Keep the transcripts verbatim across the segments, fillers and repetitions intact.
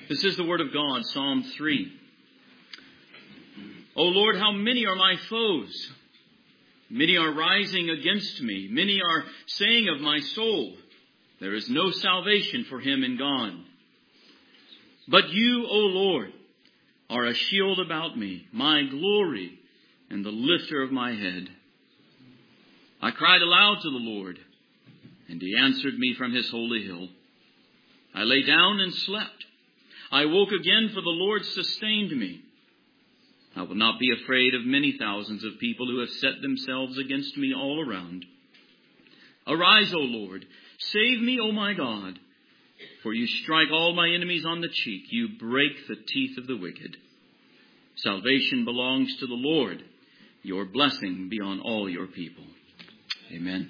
This is the word of God, Psalm three. O Lord, how many are my foes? Many are rising against me. Many are saying of my soul, there is no salvation for him in God. But you, O Lord, are a shield about me, my glory, and the lifter of my head. I cried aloud to the Lord, and he answered me from his holy hill. I lay down and slept. I woke again, for the Lord sustained me. I will not be afraid of many thousands of people who have set themselves against me all around. Arise, O Lord, save me, O my God, for you strike all my enemies on the cheek. You break the teeth of the wicked. Salvation belongs to the Lord. Your blessing be on all your people. Amen.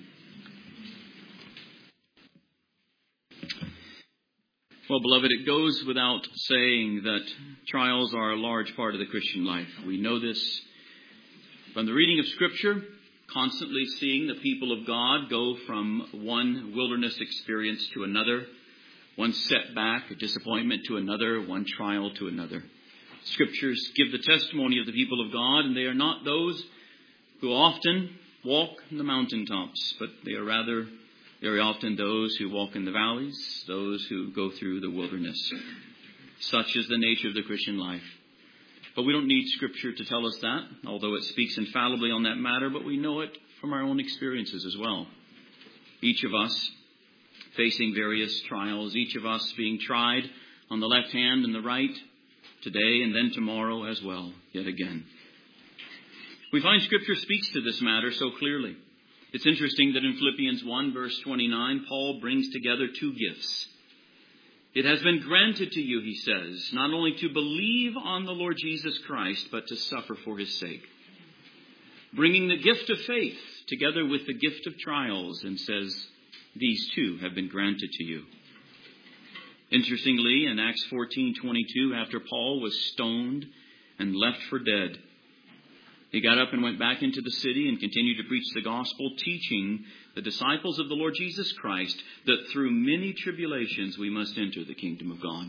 Well, beloved, it goes without saying that trials are a large part of the Christian life. We know this from the reading of Scripture, constantly seeing the people of God go from one wilderness experience to another, one setback, a disappointment to another, one trial to another. Scriptures give the testimony of the people of God, and they are not those who often walk in the mountaintops, but they are rather very often those who walk in the valleys, those who go through the wilderness. Such is the nature of the Christian life. But we don't need Scripture to tell us that, although it speaks infallibly on that matter, but we know it from our own experiences as well. Each of us facing various trials, each of us being tried on the left hand and the right, today and then tomorrow as well, yet again. We find Scripture speaks to this matter so clearly. It's interesting that in Philippians one, verse twenty-nine, Paul brings together two gifts. It has been granted to you, he says, not only to believe on the Lord Jesus Christ, but to suffer for his sake. Bringing the gift of faith together with the gift of trials, and says, these two have been granted to you. Interestingly, in Acts fourteen twenty-two, after Paul was stoned and left for dead, he got up and went back into the city and continued to preach the gospel, teaching the disciples of the Lord Jesus Christ that through many tribulations we must enter the kingdom of God.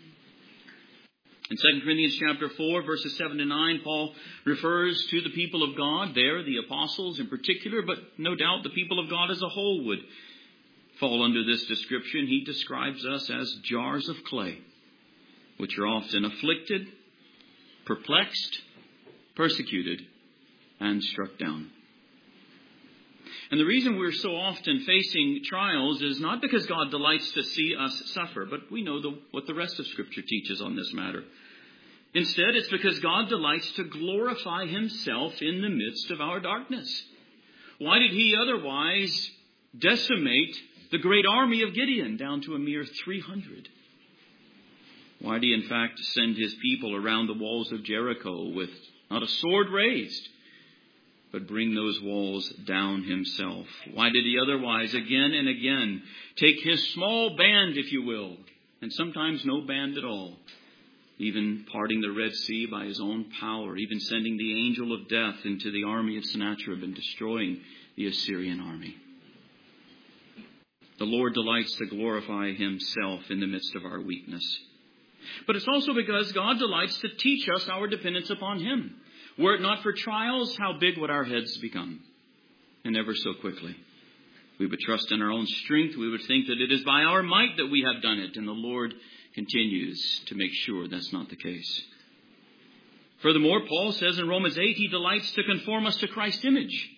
In Second Corinthians chapter four, verses seven to nine, Paul refers to the people of God there, the apostles in particular, but no doubt the people of God as a whole would fall under this description. He describes us as jars of clay, which are often afflicted, perplexed, persecuted, and struck down. And the reason we're so often facing trials is not because God delights to see us suffer, but we know the, what the rest of Scripture teaches on this matter. Instead, it's because God delights to glorify himself in the midst of our darkness. Why did he otherwise decimate the great army of Gideon down to a mere three hundred? Why did he in fact send his people around the walls of Jericho with not a sword raised, but bring those walls down himself? Why did he otherwise again and again take his small band, if you will, and sometimes no band at all, even parting the Red Sea by his own power, even sending the angel of death into the army of Sennacherib and destroying the Assyrian army? The Lord delights to glorify himself in the midst of our weakness. But it's also because God delights to teach us our dependence upon him. Were it not for trials, how big would our heads become? And ever so quickly. We would trust in our own strength. We would think that it is by our might that we have done it. And the Lord continues to make sure that's not the case. Furthermore, Paul says in Romans eight, he delights to conform us to Christ's image.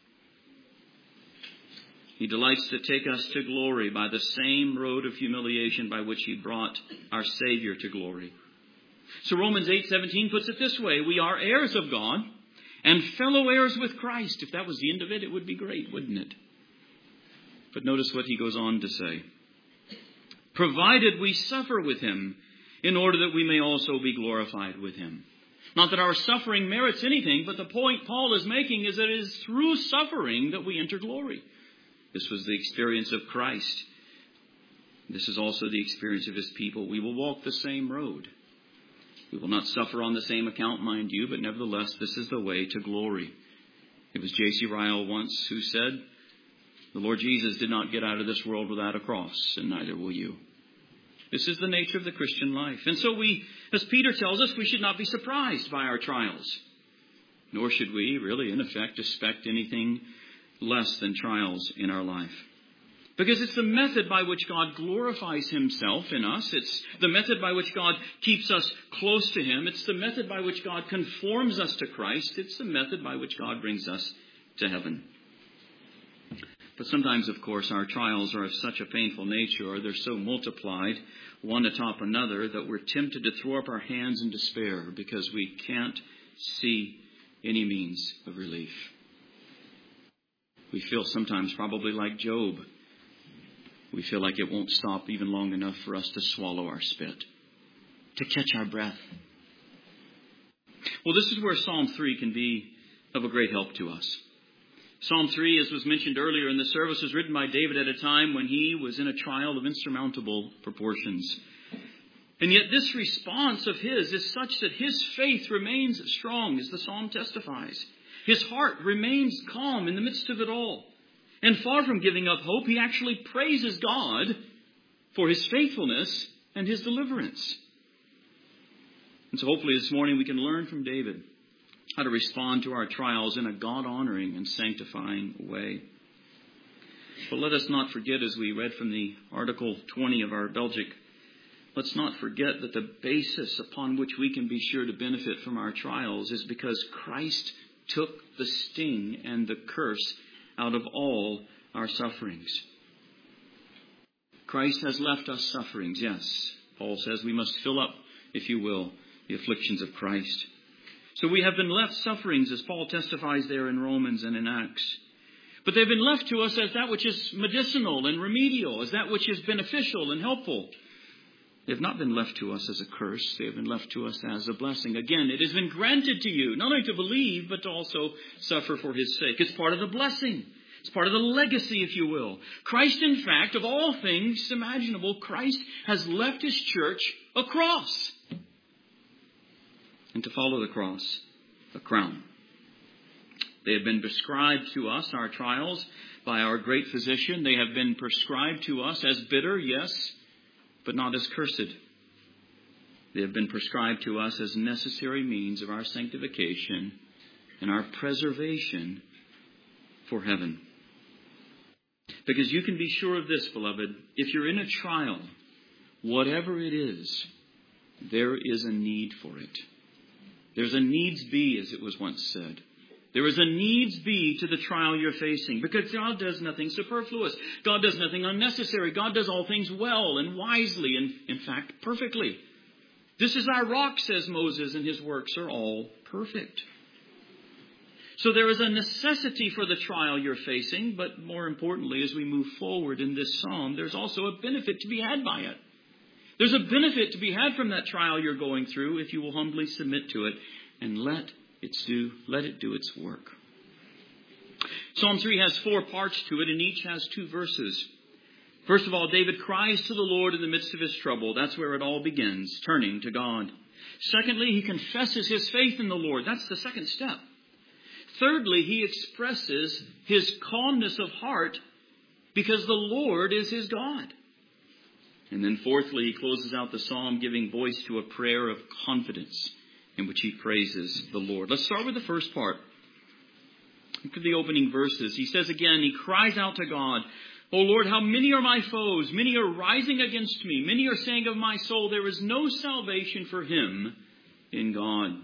He delights to take us to glory by the same road of humiliation by which he brought our Savior to glory. So Romans eight seventeen puts it this way: we are heirs of God and fellow heirs with Christ. If that was the end of it, it would be great, wouldn't it? But notice what he goes on to say. Provided we suffer with him, in order that we may also be glorified with him. Not that our suffering merits anything, but the point Paul is making is that it is through suffering that we enter glory. This was the experience of Christ. This is also the experience of his people. We will walk the same road. We will not suffer on the same account, mind you, but nevertheless, this is the way to glory. It was J C Ryle once who said, the Lord Jesus did not get out of this world without a cross, and neither will you. This is the nature of the Christian life. And so we, as Peter tells us, we should not be surprised by our trials. Nor should we really, in effect, expect anything less than trials in our life. Because it's the method by which God glorifies Himself in us. It's the method by which God keeps us close to Him. It's the method by which God conforms us to Christ. It's the method by which God brings us to heaven. But sometimes, of course, our trials are of such a painful nature, or they're so multiplied, one atop another, that we're tempted to throw up our hands in despair because we can't see any means of relief. We feel sometimes probably like Job. We feel like it won't stop even long enough for us to swallow our spit, to catch our breath. Well, this is where Psalm three can be of a great help to us. Psalm three, as was mentioned earlier in the service, was written by David at a time when he was in a trial of insurmountable proportions. And yet this response of his is such that his faith remains strong, as the psalm testifies. His heart remains calm in the midst of it all. And far from giving up hope, he actually praises God for His faithfulness and His deliverance. And so hopefully this morning we can learn from David how to respond to our trials in a God-honoring and sanctifying way. But let us not forget, as we read from the Article twenty of our Belgic, let's not forget that the basis upon which we can be sure to benefit from our trials is because Christ took the sting and the curse out of all our sufferings. Christ has left us sufferings, yes. Paul says we must fill up, if you will, the afflictions of Christ. So we have been left sufferings, as Paul testifies there in Romans and in Acts. But they've been left to us as that which is medicinal and remedial, as that which is beneficial and helpful. They have not been left to us as a curse. They have been left to us as a blessing. Again, it has been granted to you, not only to believe, but to also suffer for His sake. It's part of the blessing. It's part of the legacy, if you will. Christ, in fact, of all things imaginable, Christ has left His church a cross. And to follow the cross, a crown. They have been prescribed to us, our trials, by our great physician. They have been prescribed to us as bitter, yes, but not as cursed. They have been prescribed to us as necessary means of our sanctification and our preservation for heaven. Because you can be sure of this, beloved, if you're in a trial, whatever it is, there is a need for it. There's a needs be, as it was once said. There is a needs be to the trial you're facing, because God does nothing superfluous. God does nothing unnecessary. God does all things well and wisely and, in fact, perfectly. This is our rock, says Moses, and his works are all perfect. So there is a necessity for the trial you're facing, but more importantly, as we move forward in this psalm, there's also a benefit to be had by it. There's a benefit to be had from that trial you're going through if you will humbly submit to it and let It's do, let it do its work. Psalm three has four parts to it, and each has two verses. First of all, David cries to the Lord in the midst of his trouble. That's where it all begins, turning to God. Secondly, he confesses his faith in the Lord. That's the second step. Thirdly, he expresses his calmness of heart because the Lord is his God. And then fourthly, he closes out the psalm giving voice to a prayer of confidence in which he praises the Lord. Let's start with the first part. Look at the opening verses. He says again, he cries out to God, "O Lord, how many are my foes? Many are rising against me. Many are saying of my soul, there is no salvation for him in God."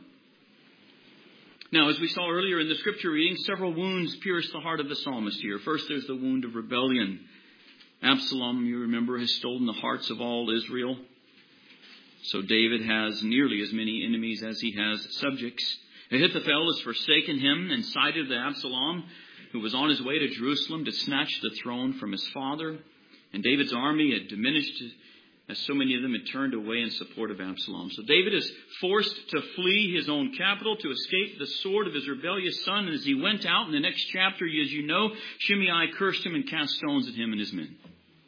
Now, as we saw earlier in the scripture reading, several wounds pierce the heart of the psalmist here. First, there's the wound of rebellion. Absalom, you remember, has stolen the hearts of all Israel. So David has nearly as many enemies as he has subjects. Ahithophel has forsaken him and sided with Absalom, who was on his way to Jerusalem to snatch the throne from his father. And David's army had diminished as so many of them had turned away in support of Absalom. So David is forced to flee his own capital to escape the sword of his rebellious son. And as he went out in the next chapter, as you know, Shimei cursed him and cast stones at him and his men.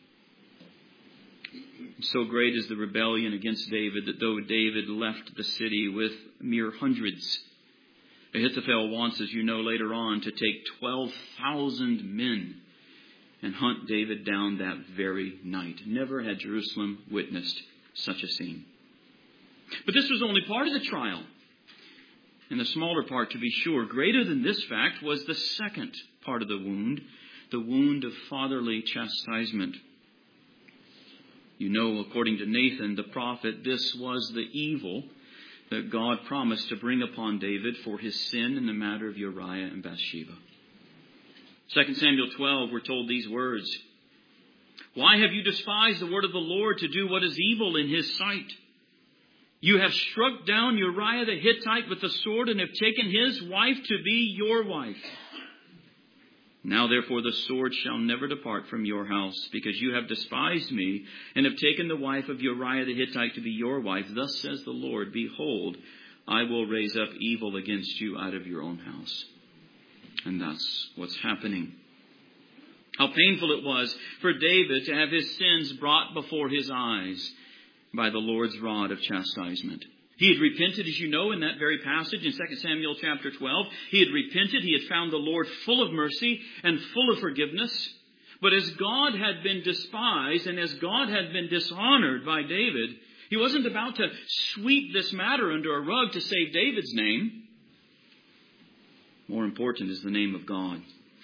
So great is the rebellion against David that though David left the city with mere hundreds, Ahithophel wants, as you know later on, to take twelve thousand men and hunt David down that very night. Never had Jerusalem witnessed such a scene. But this was only part of the trial. And the smaller part, to be sure, greater than this fact, was the second part of the wound, the wound of fatherly chastisement. You know, according to Nathan, the prophet, this was the evil that God promised to bring upon David for his sin in the matter of Uriah and Bathsheba. Second Samuel twelve, we're told these words. Why have you despised the word of the Lord to do what is evil in his sight? You have struck down Uriah the Hittite with the sword and have taken his wife to be your wife. Now therefore the sword shall never depart from your house, because you have despised me and have taken the wife of Uriah the Hittite to be your wife. Thus says the Lord, behold, I will raise up evil against you out of your own house. And that's what's happening. How painful it was for David to have his sins brought before his eyes by the Lord's rod of chastisement. He had repented, as you know, in that very passage in Second Samuel chapter twelve. He had repented. He had found the Lord full of mercy and full of forgiveness. But as God had been despised and as God had been dishonored by David, he wasn't about to sweep this matter under a rug to save David's name. More important is the name of God.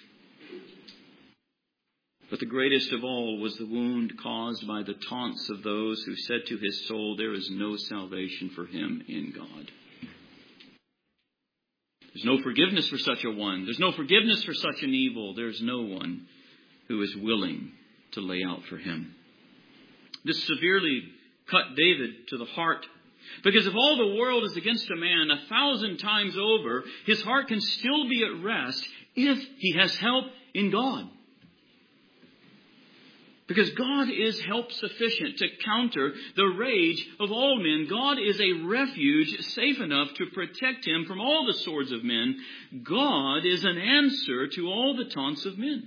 But the greatest of all was the wound caused by the taunts of those who said to his soul, there is no salvation for him in God. There's no forgiveness for such a one. There's no forgiveness for such an evil. There's no one who is willing to lay out for him. This severely cut David to the heart. Because if all the world is against a man a thousand times over, his heart can still be at rest if he has help in God. Because God is help sufficient to counter the rage of all men. God is a refuge safe enough to protect him from all the swords of men. God is an answer to all the taunts of men.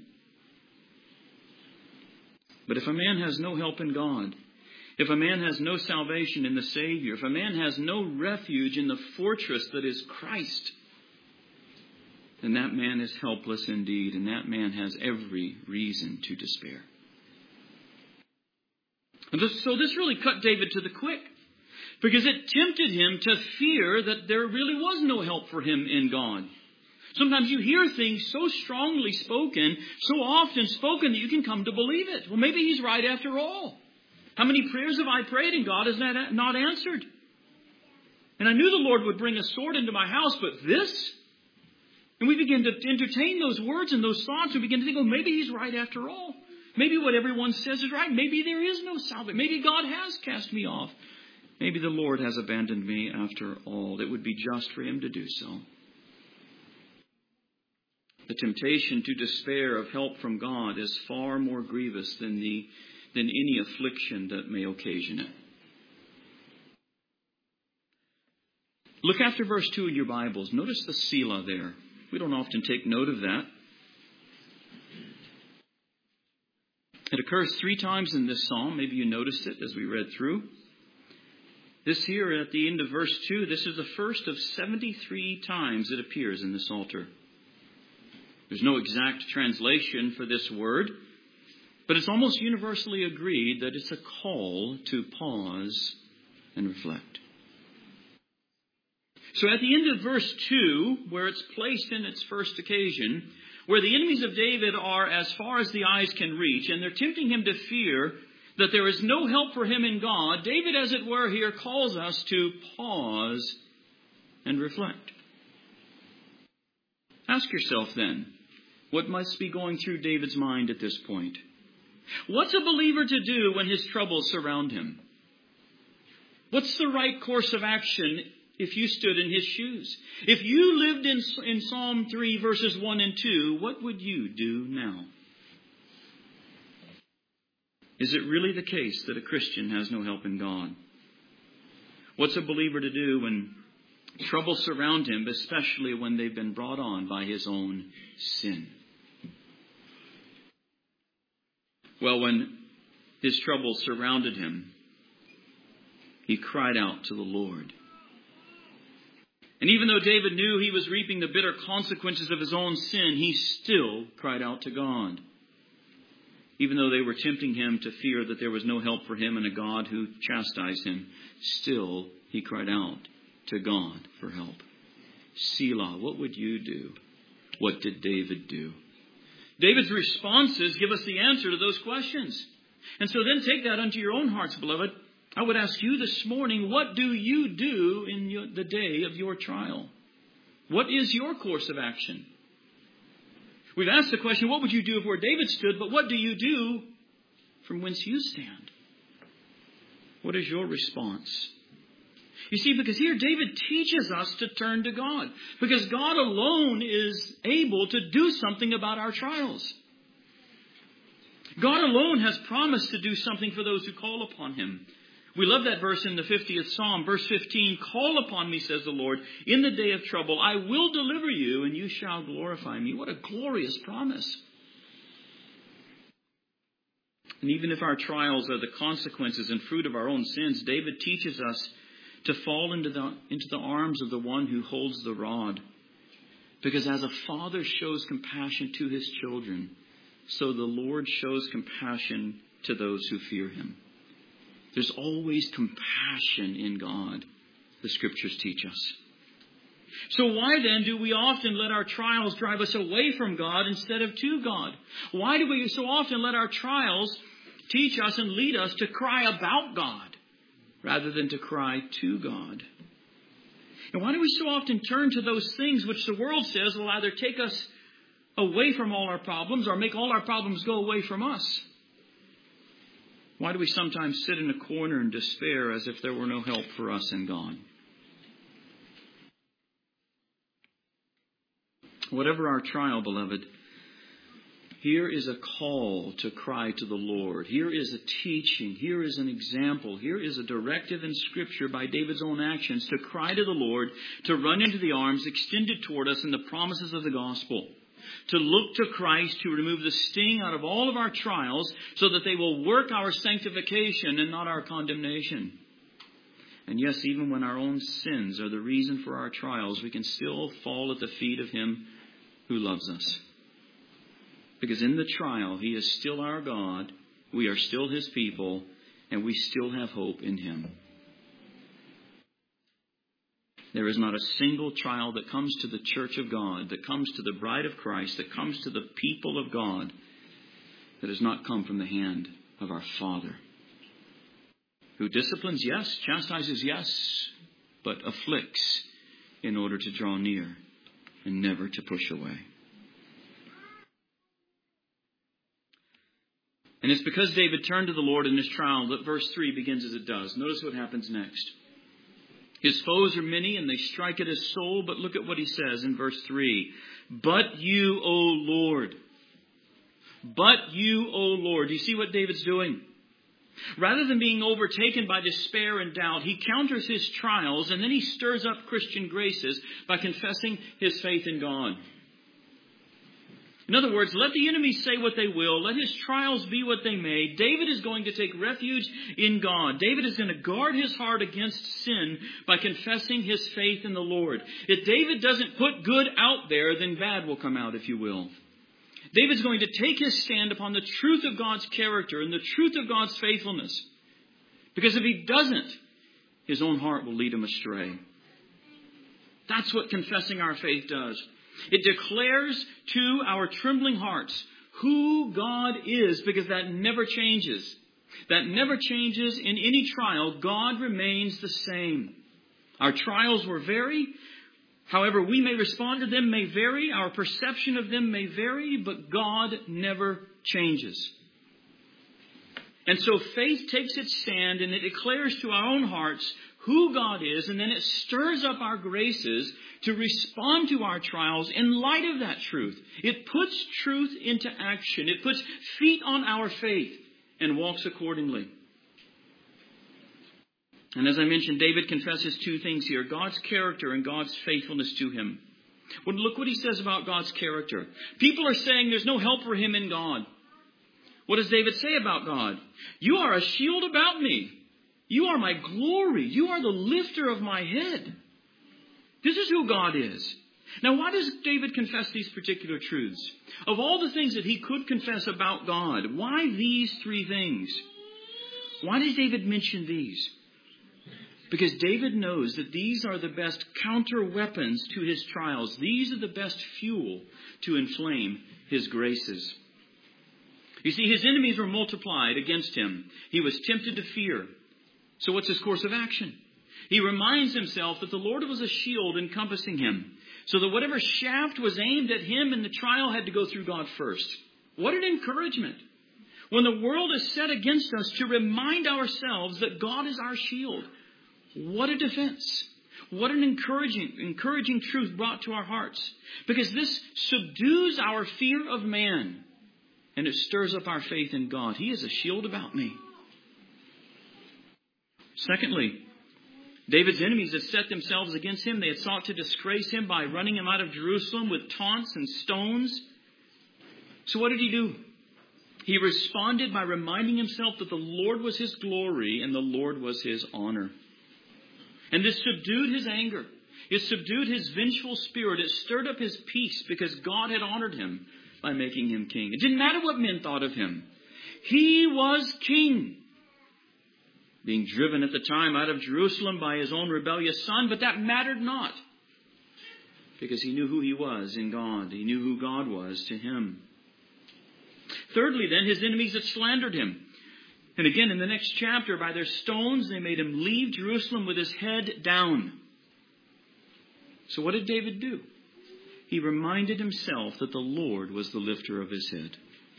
But if a man has no help in God, if a man has no salvation in the Savior, if a man has no refuge in the fortress that is Christ, then that man is helpless indeed, and that man has every reason to despair. And so this really cut David to the quick, because it tempted him to fear that there really was no help for him in God. Sometimes you hear things so strongly spoken, so often spoken, that you can come to believe it. Well, maybe he's right after all. How many prayers have I prayed and God has not answered? And I knew the Lord would bring a sword into my house, but this? And we begin to entertain those words and those thoughts. We begin to think, oh, maybe he's right after all. Maybe what everyone says is right. Maybe there is no salvation. Maybe God has cast me off. Maybe the Lord has abandoned me after all. It would be just for him to do so. The temptation to despair of help from God is far more grievous than the than any affliction that may occasion it. Look after verse two in your Bibles. Notice the Selah there. We don't often take note of that. It occurs three times in this psalm. Maybe you noticed it as we read through. This here at the end of verse two, this is the first of seventy-three times it appears in the Psalter. There's no exact translation for this word, but it's almost universally agreed that it's a call to pause and reflect. So at the end of verse two, where it's placed in its first occasion, where the enemies of David are as far as the eyes can reach, and they're tempting him to fear that there is no help for him in God, David, as it were, here calls us to pause and reflect. Ask yourself then, what must be going through David's mind at this point? What's a believer to do when his troubles surround him? What's the right course of action if you stood in his shoes? If you lived in, in Psalm three, verses one and two, what would you do now? Is it really the case that a Christian has no help in God? What's a believer to do when troubles surround him, especially when they've been brought on by his own sin? Well, when his troubles surrounded him, he cried out to the Lord. And even though David knew he was reaping the bitter consequences of his own sin, he still cried out to God. Even though they were tempting him to fear that there was no help for him and a God who chastised him, still he cried out to God for help. Selah, what would you do? What did David do? David's responses give us the answer to those questions. And so then take that unto your own hearts, beloved. I would ask you this morning, what do you do in your, the day of your trial? What is your course of action? We've asked the question, what would you do if where David stood? But what do you do from whence you stand? What is your response? You see, because here David teaches us to turn to God. Because God alone is able to do something about our trials. God alone has promised to do something for those who call upon Him. We love that verse in the fiftieth Psalm, verse fifteen. Call upon me, says the Lord, in the day of trouble. I will deliver you, and you shall glorify me. What a glorious promise. And even if our trials are the consequences and fruit of our own sins, David teaches us to fall into the, into the arms of the one who holds the rod. Because as a father shows compassion to his children, so the Lord shows compassion to those who fear Him. There's always compassion in God, the Scriptures teach us. So why then do we often let our trials drive us away from God instead of to God? Why do we so often let our trials teach us and lead us to cry about God rather than to cry to God? And why do we so often turn to those things which the world says will either take us away from all our problems or make all our problems go away from us? Why do we sometimes sit in a corner in despair as if there were no help for us in God? Whatever our trial, beloved, here is a call to cry to the Lord. Here is a teaching. Here is an example. Here is a directive in Scripture by David's own actions to cry to the Lord, to run into the arms extended toward us in the promises of the gospel. To look to Christ to remove the sting out of all of our trials so that they will work our sanctification and not our condemnation. And yes, even when our own sins are the reason for our trials, we can still fall at the feet of Him who loves us. Because in the trial, He is still our God, we are still His people, and we still have hope in Him. There is not a single trial that comes to the church of God, that comes to the bride of Christ, that comes to the people of God, that has not come from the hand of our Father, who disciplines, yes, chastises, yes, but afflicts in order to draw near and never to push away. And it's because David turned to the Lord in this trial that verse three begins as it does. Notice what happens next. His foes are many and they strike at his soul. But look at what he says in verse three. But you, O Lord. But you, O Lord. Do you see what David's doing? Rather than being overtaken by despair and doubt, he counters his trials and then he stirs up Christian graces by confessing his faith in God. In other words, let the enemy say what they will. Let his trials be what they may. David is going to take refuge in God. David is going to guard his heart against sin by confessing his faith in the Lord. If David doesn't put good out there, then bad will come out, if you will. David's going to take his stand upon the truth of God's character and the truth of God's faithfulness. Because if he doesn't, his own heart will lead him astray. That's what confessing our faith does. It declares to our trembling hearts who God is, because that never changes. That never changes in any trial. God remains the same. Our trials will vary. However, we may respond to them may vary. Our perception of them may vary, but God never changes. And so faith takes its stand and it declares to our own hearts who God is, and then it stirs up our graces to respond to our trials in light of that truth. It puts truth into action. It puts feet on our faith and walks accordingly. And as I mentioned, David confesses two things here: God's character and God's faithfulness to him. Well, look what he says about God's character. People are saying there's no help for him in God. What does David say about God? You are a shield about me. You are my glory. You are the lifter of my head. This is who God is. Now, why does David confess these particular truths? Of all the things that he could confess about God, why these three things? Why does David mention these? Because David knows that these are the best counter weapons to his trials. These are the best fuel to inflame his graces. You see, his enemies were multiplied against him. He was tempted to fear. So what's his course of action? He reminds himself that the Lord was a shield encompassing him, so that whatever shaft was aimed at him in the trial had to go through God first. What an encouragement. When the world is set against us, to remind ourselves that God is our shield. What a defense. What an encouraging, encouraging truth brought to our hearts. Because this subdues our fear of man. And it stirs up our faith in God. He is a shield about me. Secondly, David's enemies had set themselves against him. They had sought to disgrace him by running him out of Jerusalem with taunts and stones. So what did he do? He responded by reminding himself that the Lord was his glory and the Lord was his honor. And this subdued his anger. It subdued his vengeful spirit. It stirred up his peace because God had honored him by making him king. It didn't matter what men thought of him. He was king. Being driven at the time out of Jerusalem by his own rebellious son, but that mattered not. Because he knew who he was in God. He knew who God was to him. Thirdly, then, his enemies had slandered him. And again, in the next chapter, by their stones, they made him leave Jerusalem with his head down. So what did David do? He reminded himself that the Lord was the lifter of his head.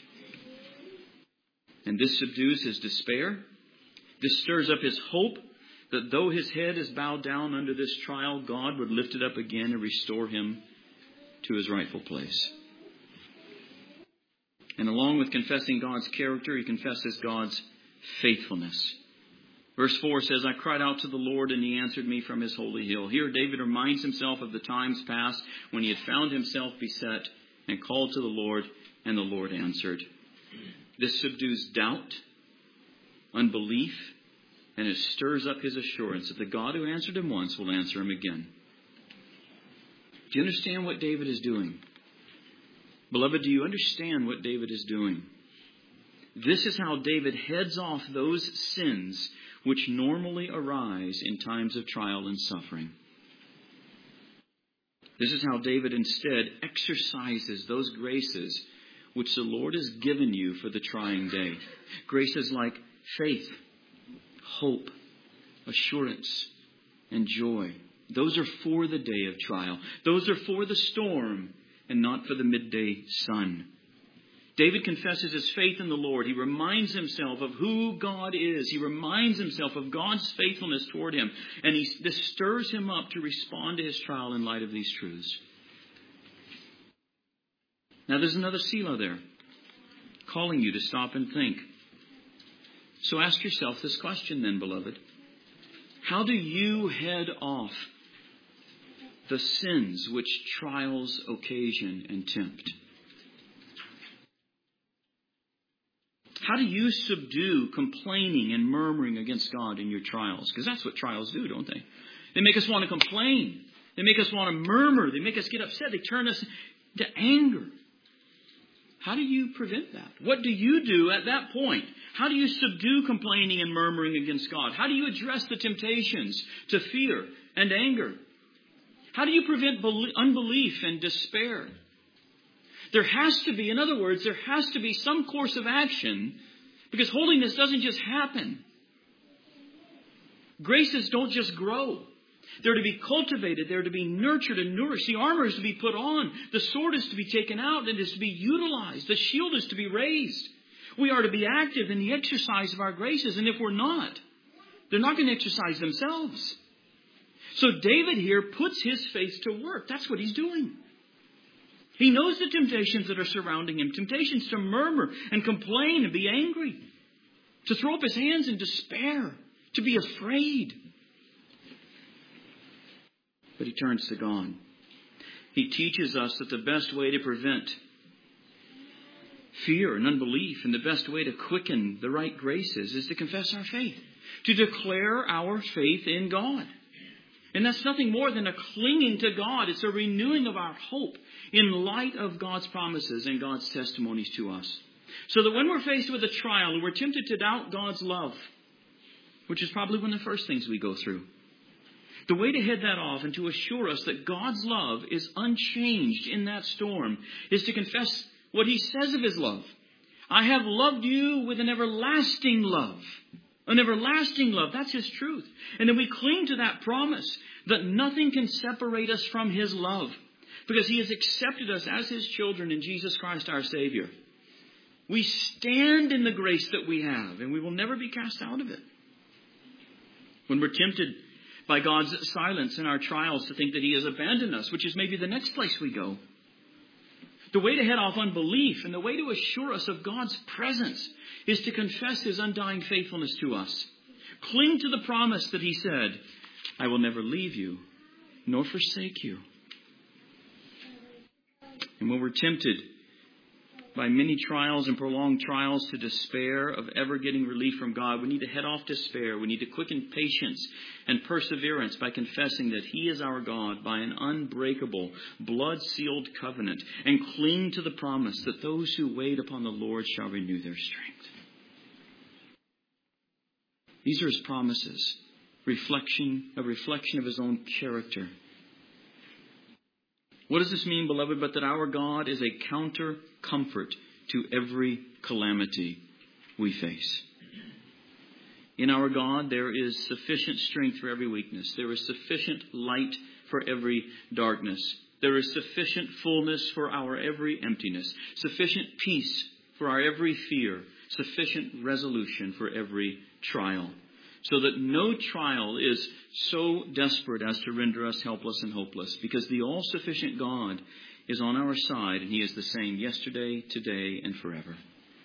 And this subdues his despair. This stirs up his hope that though his head is bowed down under this trial, God would lift it up again and restore him to his rightful place. And along with confessing God's character, he confesses God's faithfulness. Verse four says, I cried out to the Lord and he answered me from his holy hill. Here David reminds himself of the times past when he had found himself beset and called to the Lord and the Lord answered. This subdues doubt, unbelief, and it stirs up his assurance that the God who answered him once will answer him again. Do you understand what David is doing? Beloved, do you understand what David is doing? This is how David heads off those sins which normally arise in times of trial and suffering. This is how David instead exercises those graces which the Lord has given you for the trying day. Graces like faith, hope, assurance, and joy. Those are for the day of trial. Those are for the storm and not for the midday sun. David confesses his faith in the Lord. He reminds himself of who God is. He reminds himself of God's faithfulness toward him. And he, this stirs him up to respond to his trial in light of these truths. Now there's another Selah there, calling you to stop and think. So ask yourself this question then, beloved. How do you head off the sins which trials occasion and tempt? How do you subdue complaining and murmuring against God in your trials? Because that's what trials do, don't they? They make us want to complain. They make us want to murmur. They make us get upset. They turn us to anger. How do you prevent that? What do you do at that point? How do you subdue complaining and murmuring against God? How do you address the temptations to fear and anger? How do you prevent unbelief and despair? There has to be, in other words, there has to be some course of action, because holiness doesn't just happen. Graces don't just grow. They're to be cultivated. They're to be nurtured and nourished. The armor is to be put on. The sword is to be taken out and is to be utilized. The shield is to be raised. We are to be active in the exercise of our graces. And if we're not, they're not going to exercise themselves. So David here puts his faith to work. That's what he's doing. He knows the temptations that are surrounding him. Temptations to murmur and complain and be angry. To throw up his hands in despair. To be afraid. But he turns to God. He teaches us that the best way to prevent fear and unbelief and the best way to quicken the right graces is to confess our faith. To declare our faith in God. And that's nothing more than a clinging to God. It's a renewing of our hope in light of God's promises and God's testimonies to us. So that when we're faced with a trial and we're tempted to doubt God's love, which is probably one of the first things we go through, the way to head that off and to assure us that God's love is unchanged in that storm is to confess what He says of His love. I have loved you with an everlasting love. An everlasting love. That's His truth. And then we cling to that promise that nothing can separate us from His love, because He has accepted us as His children in Jesus Christ our Savior. We stand in the grace that we have, and we will never be cast out of it. When we're tempted by God's silence in our trials to think that He has abandoned us, which is maybe the next place we go, the way to head off unbelief and the way to assure us of God's presence is to confess His undying faithfulness to us. Cling to the promise that He said, I will never leave you nor forsake you. And when we're tempted by many trials and prolonged trials to despair of ever getting relief from God, we need to head off despair. We need to quicken patience and perseverance by confessing that He is our God by an unbreakable, blood-sealed covenant, and cling to the promise that those who wait upon the Lord shall renew their strength. These are His promises, reflection, a reflection of His own character. What does this mean, beloved? But that our God is a counter comfort to every calamity we face. In our God, there is sufficient strength for every weakness. There is sufficient light for every darkness. There is sufficient fullness for our every emptiness. Sufficient peace for our every fear. Sufficient resolution for every trial. So that no trial is so desperate as to render us helpless and hopeless, because the all-sufficient God is on our side, and He is the same yesterday, today, and forever.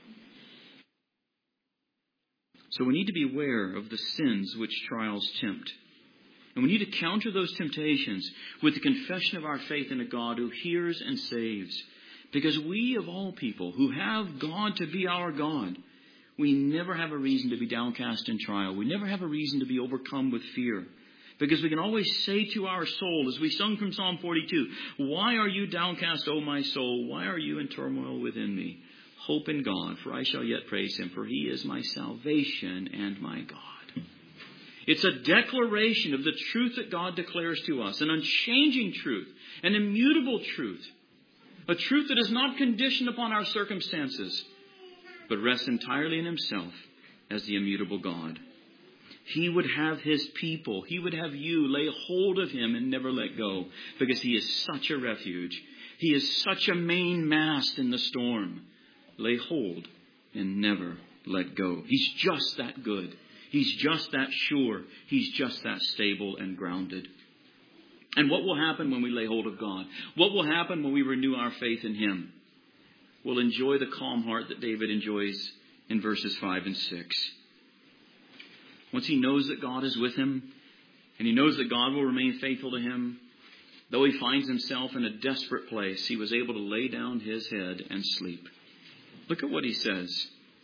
So we need to be aware of the sins which trials tempt. And we need to counter those temptations with the confession of our faith in a God who hears and saves. Because we, of all people, who have God to be our God, we never have a reason to be downcast in trial. We never have a reason to be overcome with fear. Because we can always say to our soul, as we sung from Psalm forty-two, why are you downcast, O my soul? Why are you in turmoil within me? Hope in God, for I shall yet praise Him, for He is my salvation and my God. It's a declaration of the truth that God declares to us, an unchanging truth, an immutable truth, a truth that is not conditioned upon our circumstances, but rests entirely in Himself as the immutable God. He would have His people, He would have you lay hold of Him and never let go, because He is such a refuge. He is such a mainmast in the storm. Lay hold and never let go. He's just that good. He's just that sure. He's just that stable and grounded. And what will happen when we lay hold of God? What will happen when we renew our faith in Him? We'll enjoy the calm heart that David enjoys in verses five and six. Once he knows that God is with him, and he knows that God will remain faithful to him, though he finds himself in a desperate place, he was able to lay down his head and sleep. Look at what he says.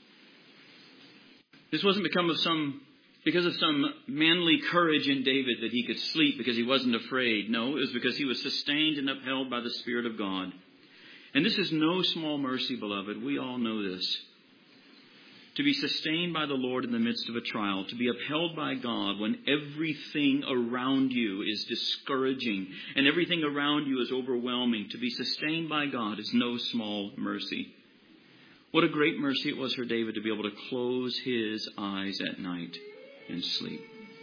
This wasn't become of some because of some manly courage in David that he could sleep because he wasn't afraid. No, it was because he was sustained and upheld by the Spirit of God. And this is no small mercy, beloved. We all know this. To be sustained by the Lord in the midst of a trial, to be upheld by God when everything around you is discouraging and everything around you is overwhelming, to be sustained by God is no small mercy. What a great mercy it was for David to be able to close his eyes at night and sleep.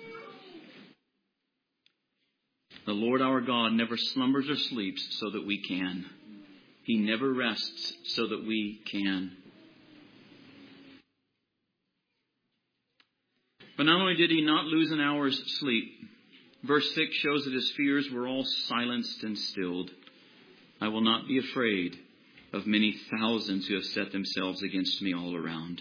The Lord our God never slumbers or sleeps so that we can. He never rests so that we can. But not only did he not lose an hour's sleep, verse six shows that his fears were all silenced and stilled. I will not be afraid of many thousands who have set themselves against me all around.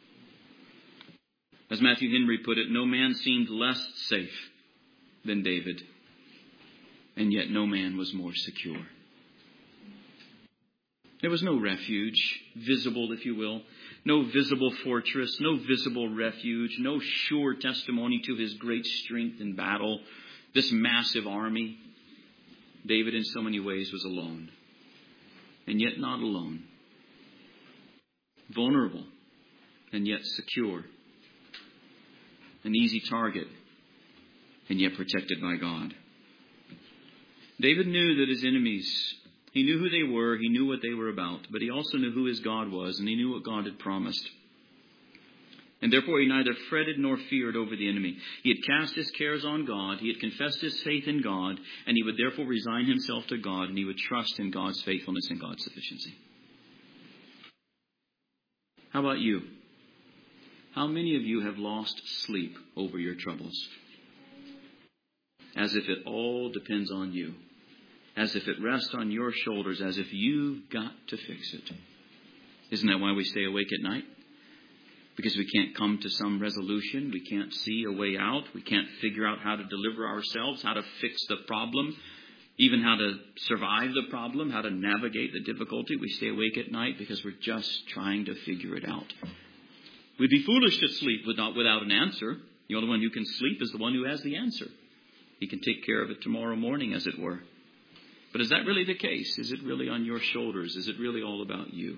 As Matthew Henry put it, no man seemed less safe than David, and yet no man was more secure. There was no refuge, visible, if you will, no visible fortress, no visible refuge, no sure testimony to his great strength in battle, this massive army, David in so many ways was alone. And yet not alone. Vulnerable and yet secure. An easy target and yet protected by God. David knew that his enemies, he knew who they were, he knew what they were about, but he also knew who his God was, and he knew what God had promised. And therefore he neither fretted nor feared over the enemy. He had cast his cares on God, he had confessed his faith in God, and he would therefore resign himself to God, and he would trust in God's faithfulness and God's sufficiency. How about you? How many of you have lost sleep over your troubles? As if it all depends on you. As if it rests on your shoulders. As if you've got to fix it. Isn't that why we stay awake at night? Because we can't come to some resolution. We can't see a way out. We can't figure out how to deliver ourselves, how to fix the problem, even how to survive the problem, how to navigate the difficulty. We stay awake at night because we're just trying to figure it out. We'd be foolish to sleep without, without an answer. The only one who can sleep is the one who has the answer. He can take care of it tomorrow morning, as it were. But is that really the case? Is it really on your shoulders? Is it really all about you?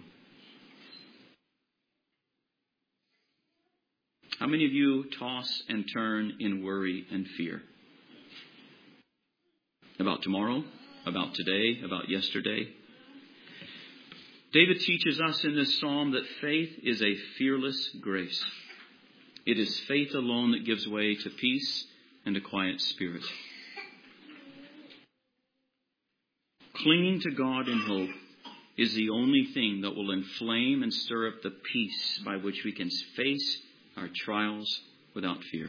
How many of you toss and turn in worry and fear? About tomorrow? About today? About yesterday? David teaches us in this psalm that faith is a fearless grace. It is faith alone that gives way to peace and a quiet spirit. Clinging to God in hope is the only thing that will inflame and stir up the peace by which we can face our trials without fear.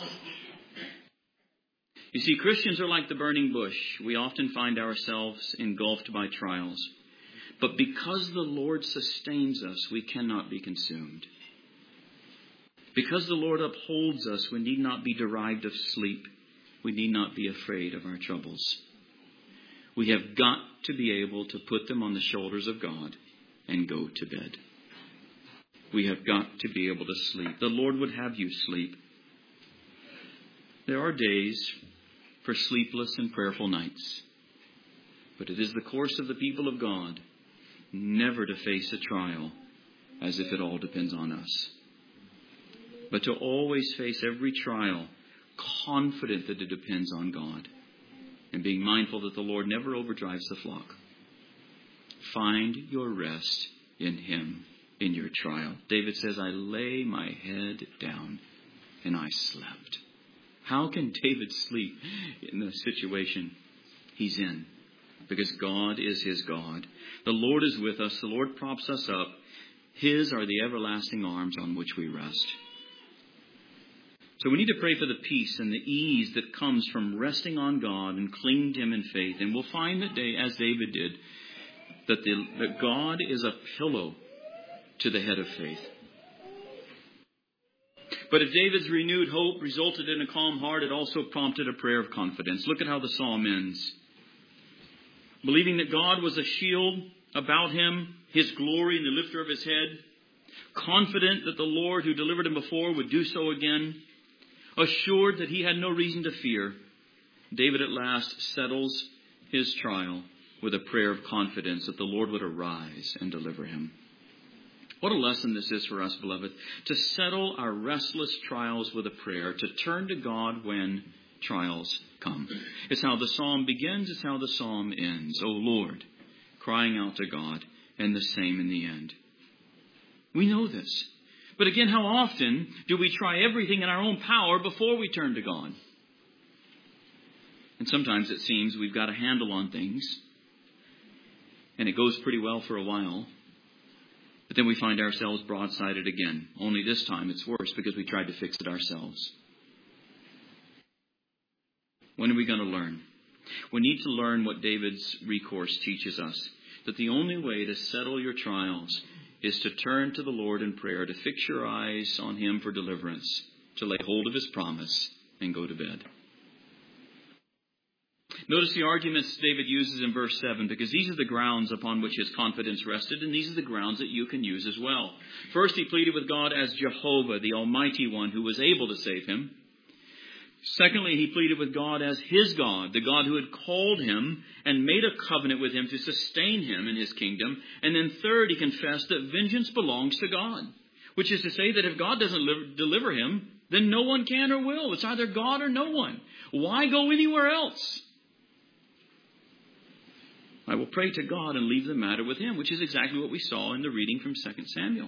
You see, Christians are like the burning bush. We often find ourselves engulfed by trials. But because the Lord sustains us, we cannot be consumed. Because the Lord upholds us, we need not be deprived of sleep. We need not be afraid of our troubles. We have got to be able to put them on the shoulders of God and go to bed. We have got to be able to sleep. The Lord would have you sleep. There are days for sleepless and prayerful nights. But it is the course of the people of God never to face a trial as if it all depends on us, but to always face every trial confident that it depends on God and being mindful that the Lord never overdrives the flock. Find your rest in Him in your trial. David says, I lay my head down and I slept. How can David sleep in the situation he's in? Because God is his God. The Lord is with us. The Lord props us up. His are the everlasting arms on which we rest. So we need to pray for the peace and the ease that comes from resting on God and clinging to Him in faith. And we'll find that day, as David did, that, the, that God is a pillow to the head of faith. But if David's renewed hope resulted in a calm heart, it also prompted a prayer of confidence. Look at how the psalm ends. Believing that God was a shield about him, His glory and the lifter of his head. Confident that the Lord who delivered him before would do so again. Assured that he had no reason to fear. David at last settles his trial with a prayer of confidence that the Lord would arise and deliver him. What a lesson this is for us, beloved. To settle our restless trials with a prayer. To turn to God when trials come. It's how the psalm begins. It's how the psalm ends. O Lord, crying out to God, and the same in the end. We know this. But again, how often do we try everything in our own power before we turn to God? And sometimes it seems we've got a handle on things. And it goes pretty well for a while. But then we find ourselves broadsided again. Only this time it's worse because we tried to fix it ourselves. When are we going to learn? We need to learn what David's recourse teaches us. That the only way to settle your trials is to turn to the Lord in prayer, to fix your eyes on Him for deliverance, to lay hold of His promise and go to bed. Notice the arguments David uses in verse seven, because these are the grounds upon which his confidence rested, and these are the grounds that you can use as well. First, he pleaded with God as Jehovah, the Almighty One, who was able to save him. Secondly, he pleaded with God as his God, the God who had called him and made a covenant with him to sustain him in his kingdom. And then third, he confessed that vengeance belongs to God, which is to say that if God doesn't live, deliver him, then no one can or will. It's either God or no one. Why go anywhere else? I will pray to God and leave the matter with him, which is exactly what we saw in the reading from Second Samuel.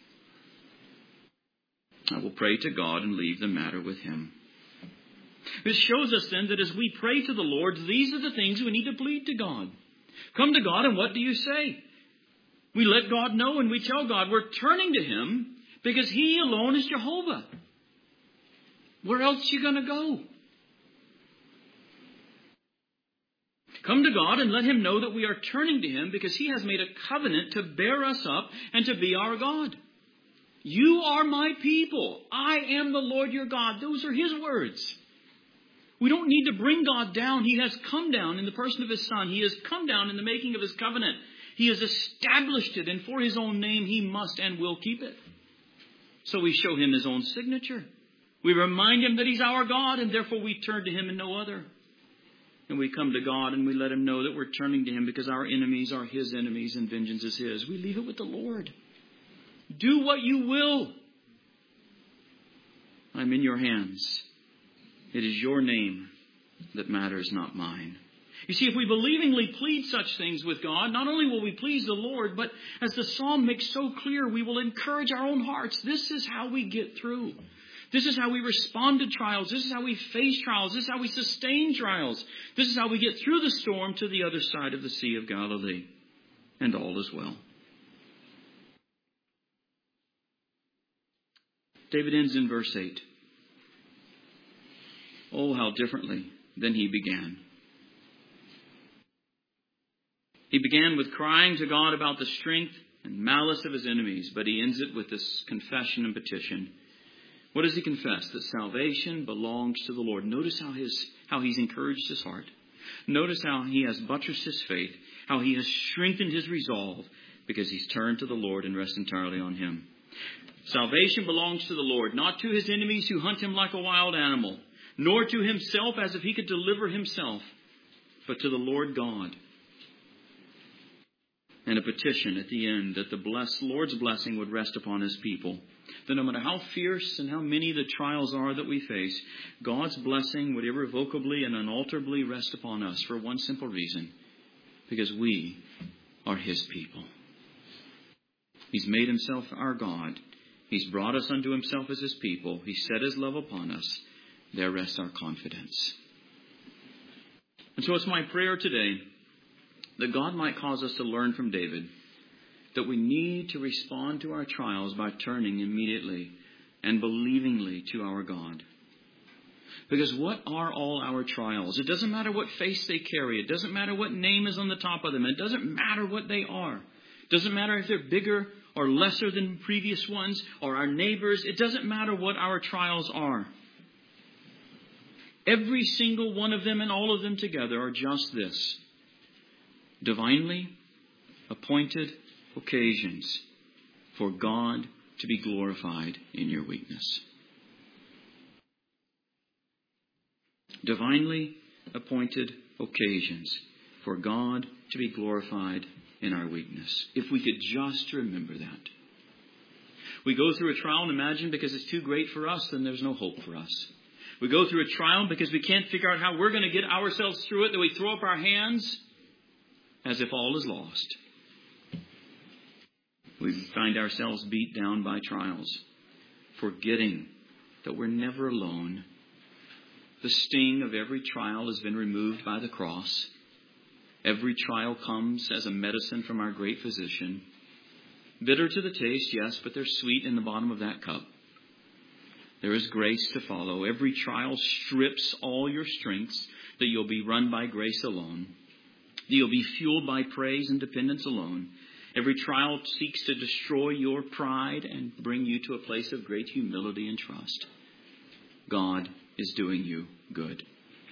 I will pray to God and leave the matter with him. This shows us then that as we pray to the Lord, these are the things we need to plead to God. Come to God, and what do you say? We let God know and we tell God we're turning to him because he alone is Jehovah. Where else are you going to go? Come to God and let him know that we are turning to him because he has made a covenant to bear us up and to be our God. You are my people. I am the Lord your God. Those are his words. We don't need to bring God down. He has come down in the person of his Son. He has come down in the making of his covenant. He has established it, and for his own name he must and will keep it. So we show him his own signature. We remind him that he's our God, and therefore we turn to him and no other. And we come to God and we let him know that we're turning to him because our enemies are his enemies and vengeance is his. We leave it with the Lord. Do what you will. I'm in your hands. It is your name that matters, not mine. You see, if we believingly plead such things with God, not only will we please the Lord, but as the psalm makes so clear, we will encourage our own hearts. This is how we get through. This is how we respond to trials. This is how we face trials. This is how we sustain trials. This is how we get through the storm to the other side of the Sea of Galilee. And all is well. David ends in verse eight. Oh, how differently than he began. He began with crying to God about the strength and malice of his enemies, but he ends it with this confession and petition. What does he confess? That salvation belongs to the Lord. Notice how his how he's encouraged his heart. Notice how he has buttressed his faith, how he has strengthened his resolve, because he's turned to the Lord and rests entirely on him. Salvation belongs to the Lord, not to his enemies who hunt him like a wild animal, nor to himself as if he could deliver himself, but to the Lord God. And a petition at the end that the blessed Lord's blessing would rest upon his people. That no matter how fierce and how many the trials are that we face, God's blessing would irrevocably and unalterably rest upon us for one simple reason. Because we are his people. He's made himself our God. He's brought us unto himself as his people. He set his love upon us. There rests our confidence. And so it's my prayer today that God might cause us to learn from David that we need to respond to our trials by turning immediately and believingly to our God. Because what are all our trials? It doesn't matter what face they carry. It doesn't matter what name is on the top of them. It doesn't matter what they are. It doesn't matter if they're bigger or lesser than previous ones or our neighbors. It doesn't matter what our trials are. Every single one of them and all of them together are just this: divinely appointed occasions for God to be glorified in your weakness. Divinely appointed occasions for God to be glorified in our weakness. If we could just remember that. We go through a trial and imagine because it's too great for us, then there's no hope for us. We go through a trial because we can't figure out how we're going to get ourselves through it, that we throw up our hands as if all is lost. We find ourselves beat down by trials, forgetting that we're never alone. The sting of every trial has been removed by the cross. Every trial comes as a medicine from our great physician. Bitter to the taste, yes, but they're sweet in the bottom of that cup. There is grace to follow. Every trial strips all your strengths, that you'll be run by grace alone. That you'll be fueled by praise and dependence alone. Every trial seeks to destroy your pride and bring you to a place of great humility and trust. God is doing you good.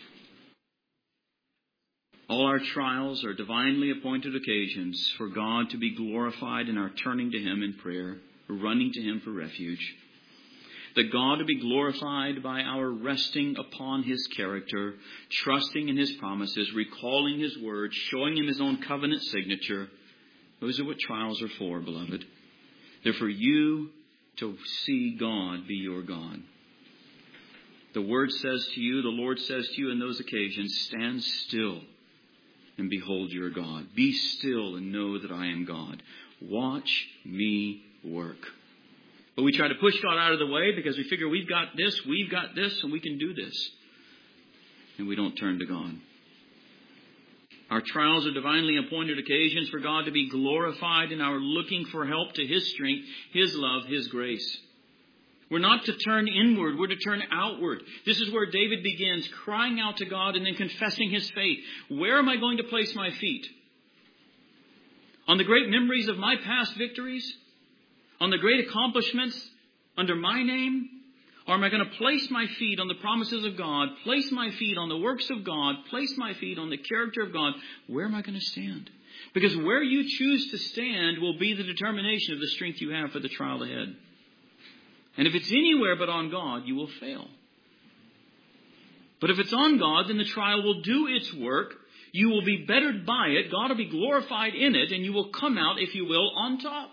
All our trials are divinely appointed occasions for God to be glorified in our turning to him in prayer, running to him for refuge. that God would be glorified by our resting upon His character, trusting in His promises, recalling His word, showing Him His own covenant signature. Those are what trials are for, beloved. They're for you to see God be your God. The Word says to you, the Lord says to you in those occasions, stand still and behold your God. Be still and know that I am God. Watch me work. But we try to push God out of the way because we figure we've got this, we've got this, and we can do this. And we don't turn to God. Our trials are divinely appointed occasions for God to be glorified in our looking for help to His strength, His love, His grace. We're not to turn inward, we're to turn outward. This is where David begins, crying out to God and then confessing his faith. Where am I going to place my feet? On the great memories of my past victories? On the great accomplishments under my name? Or am I going to place my feet on the promises of God, place my feet on the works of God, place my feet on the character of God? Where am I going to stand? Because where you choose to stand will be the determination of the strength you have for the trial ahead. And if it's anywhere but on God, you will fail. But if it's on God, then the trial will do its work. You will be bettered by it. God will be glorified in it. And you will come out, if you will, on top.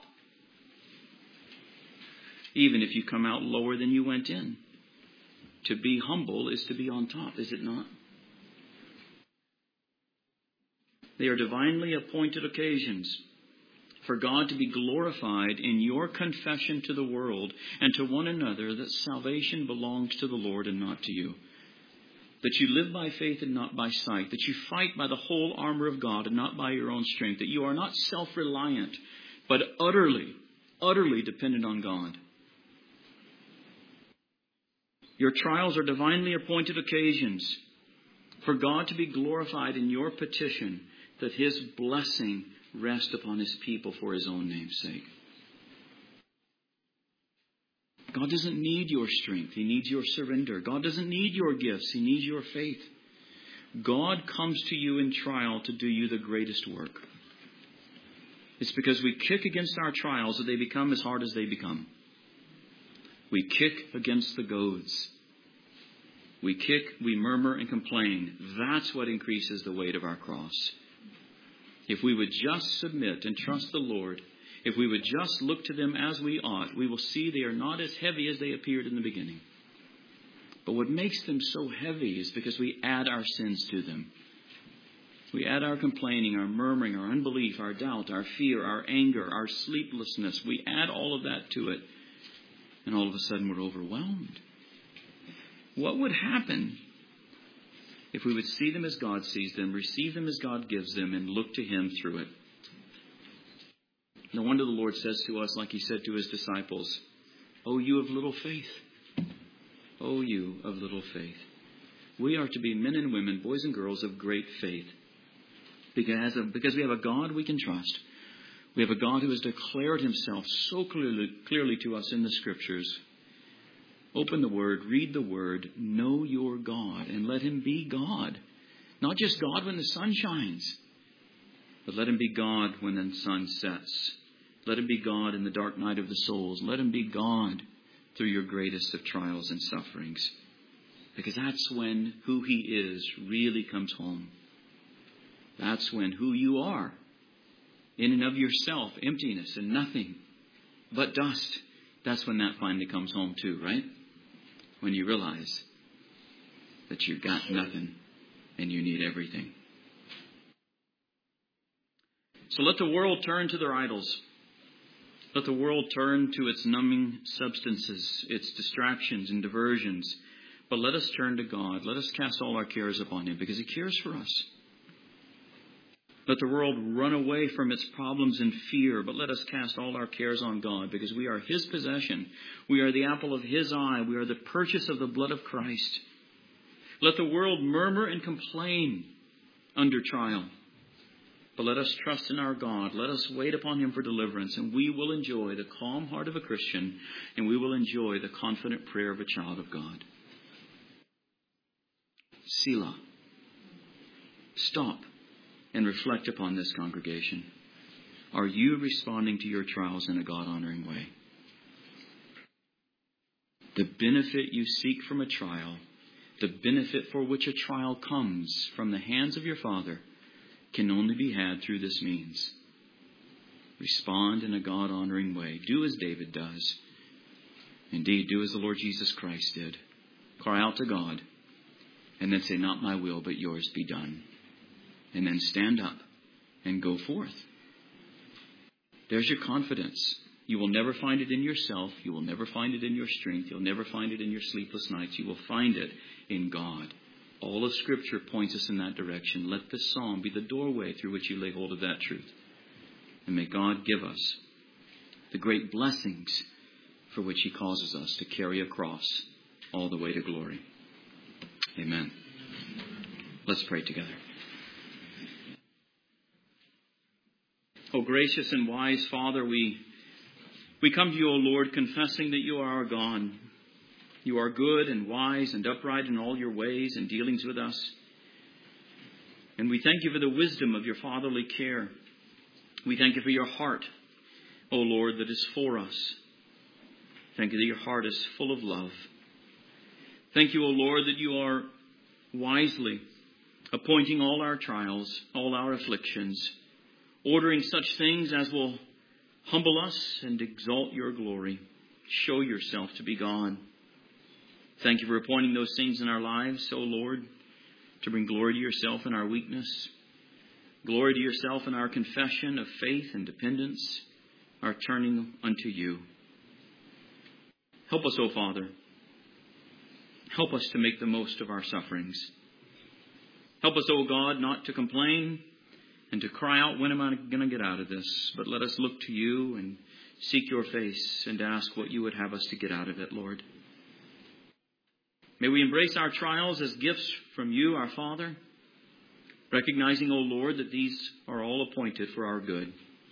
Even if you come out lower than you went in. To be humble is to be on top, is it not? They are divinely appointed occasions for God to be glorified in your confession to the world and to one another that salvation belongs to the Lord and not to you. That you live by faith and not by sight. That you fight by the whole armor of God and not by your own strength. That you are not self-reliant, but utterly, utterly dependent on God. Your trials are divinely appointed occasions for God to be glorified in your petition, that His blessing rest upon His people for His own name's sake. God doesn't need your strength. He needs your surrender. God doesn't need your gifts. He needs your faith. God comes to you in trial to do you the greatest work. It's because we kick against our trials that they become as hard as they become. We kick against the goads. We kick, we murmur and complain. That's what increases the weight of our cross. If we would just submit and trust the Lord, if we would just look to them as we ought, we will see they are not as heavy as they appeared in the beginning. But what makes them so heavy is because we add our sins to them. We add our complaining, our murmuring, our unbelief, our doubt, our fear, our anger, our sleeplessness. We add all of that to it. And all of a sudden we're overwhelmed. What would happen if we would see them as God sees them, receive them as God gives them, and look to Him through it? No wonder the Lord says to us, like He said to His disciples, "O you of little faith, O you of little faith." We are to be men and women, boys and girls of great faith. Because, of, because we have a God we can trust. We have a God who has declared Himself so clearly, clearly to us in the Scriptures. Open the Word, read the Word, know your God, and let Him be God. Not just God when the sun shines, but let Him be God when the sun sets. Let Him be God in the dark night of the souls. Let Him be God through your greatest of trials and sufferings. Because that's when who He is really comes home. That's when who you are, in and of yourself, emptiness and nothing but dust, that's when that finally comes home too, right? When you realize that you've got nothing and you need everything. So let the world turn to their idols. Let the world turn to its numbing substances, its distractions and diversions. But let us turn to God. Let us cast all our cares upon Him because He cares for us. Let the world run away from its problems in fear, but let us cast all our cares on God because we are His possession. We are the apple of His eye. We are the purchase of the blood of Christ. Let the world murmur and complain under trial, but let us trust in our God. Let us wait upon Him for deliverance, and we will enjoy the calm heart of a Christian, and we will enjoy the confident prayer of a child of God. Selah. Stop and reflect upon this congregation. Are you responding to your trials in a God-honoring way? The benefit you seek from a trial, the benefit for which a trial comes from the hands of your Father, can only be had through this means. Respond in a God-honoring way. Do as David does. Indeed, do as the Lord Jesus Christ did. Cry out to God, and then say, not my will, but yours be done. And then stand up and go forth. There's your confidence. You will never find it in yourself. You will never find it in your strength. You'll never find it in your sleepless nights. You will find it in God. All of Scripture points us in that direction. Let this psalm be the doorway through which you lay hold of that truth. And may God give us the great blessings for which He causes us to carry across all the way to glory. Amen. Let's pray together. O gracious and wise Father, we, we come to you, O Lord, confessing that you are our God. You are good and wise and upright in all your ways and dealings with us. And we thank you for the wisdom of your fatherly care. We thank you for your heart, O Lord, that is for us. Thank you that your heart is full of love. Thank you, O Lord, that you are wisely appointing all our trials, all our afflictions, ordering such things as will humble us and exalt your glory. Show yourself to be God. Thank you for appointing those things in our lives, O Lord, to bring glory to yourself in our weakness, glory to yourself in our confession of faith and dependence, our turning unto you. Help us, O Father. Help us to make the most of our sufferings. Help us, O God, not to complain and to cry out, when am I going to get out of this? But let us look to you and seek your face and ask what you would have us to get out of it, Lord. May we embrace our trials as gifts from you, our Father, recognizing, O Lord, that these are all appointed for our good.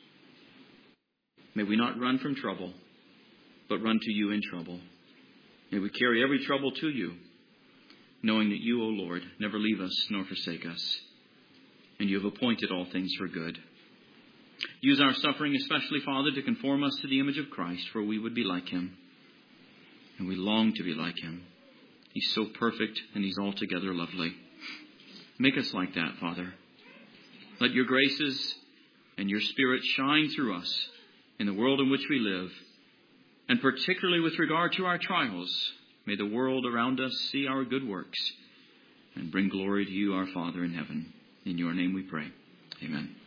May we not run from trouble, but run to you in trouble. May we carry every trouble to you, knowing that you, O Lord, never leave us nor forsake us, and you have appointed all things for good. Use our suffering especially, Father, to conform us to the image of Christ, for we would be like him, and we long to be like him. He's so perfect, and he's altogether lovely. Make us like that, Father. Let your graces and your Spirit shine through us in the world in which we live, and particularly with regard to our trials. May the world around us see our good works and bring glory to you, our Father in heaven. In your name we pray. Amen.